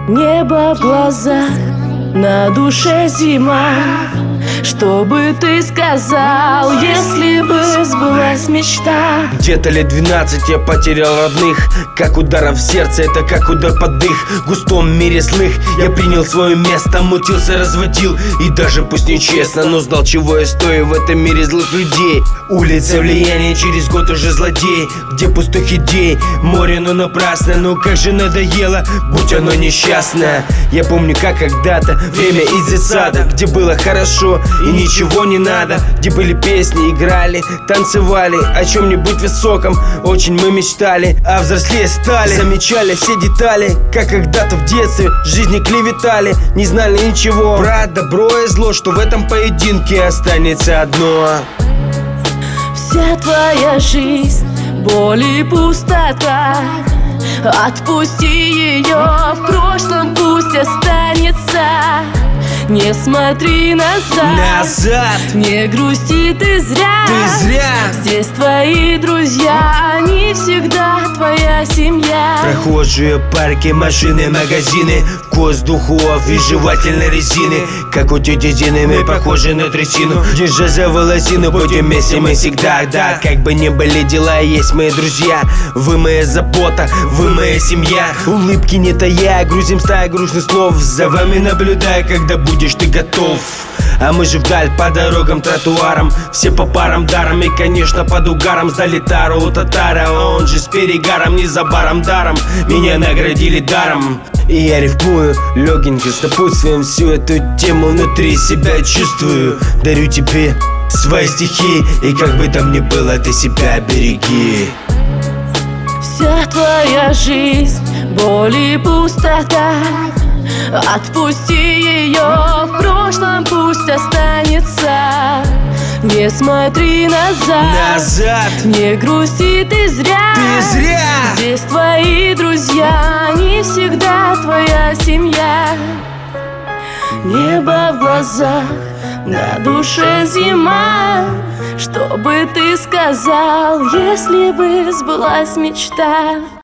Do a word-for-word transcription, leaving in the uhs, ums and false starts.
Небо в глазах, на душе зима. Что бы ты сказал, если бы сбылась мечта? Где-то лет двенадцать я потерял родных. Как ударом в сердце, это как удар под дых. В густом мире злых я принял свое место. Мутился, разводил, и даже пусть нечестно, но знал, чего я стою в этом мире злых людей. Улица влияния, через год уже злодей. Где пустых идей, море, но напрасно. Ну как же надоело, будь оно несчастное. Я помню, как когда-то время из детсада, где было хорошо и ничего не надо, где были песни, играли, танцевали о чем-нибудь высоком. Очень мы мечтали, а взрослее стали. Замечали все детали, как когда-то в детстве жизни клеветали. Не знали ничего про добро и зло, что в этом поединке останется одно. Вся твоя жизнь, боль и пустота. Отпусти ее, в прошлом пусть останется. Не смотри назад, назад. Не грусти ты зря, ты зря. Здесь твои друзья, они всегда твоя семья. Прохожие, парки, машины, магазины, вкус духов и жевательной резины. Как у тети Зины мы похожи на трясину. Держа за волосину, будем вместе мы всегда. Да, как бы ни были дела, есть мои друзья. Вы моя забота, вы моя семья. Улыбки не тая, грузим стая грустных слов. За вами наблюдая, когда будешь ты готов. А мы же вдаль по дорогам, тротуарам. Все по парам, даром и, конечно, под угаром. Сдали тару у татара, он же с перегаром. Не за баром, даром, меня наградили даром. И я рифмую легенько, с напутствием всю эту тему внутри себя чувствую. Дарю тебе свои стихи, и как бы там ни было, ты себя береги. Вся твоя жизнь, боль и пустота. Отпусти ее, в прошлом пусть останется. Не смотри назад, назад. Не грусти ты зря, ты зря. Здесь твои друзья, они всегда твоя семья. Небо в глазах, на душе зима. Что бы ты сказал, если бы сбылась мечта?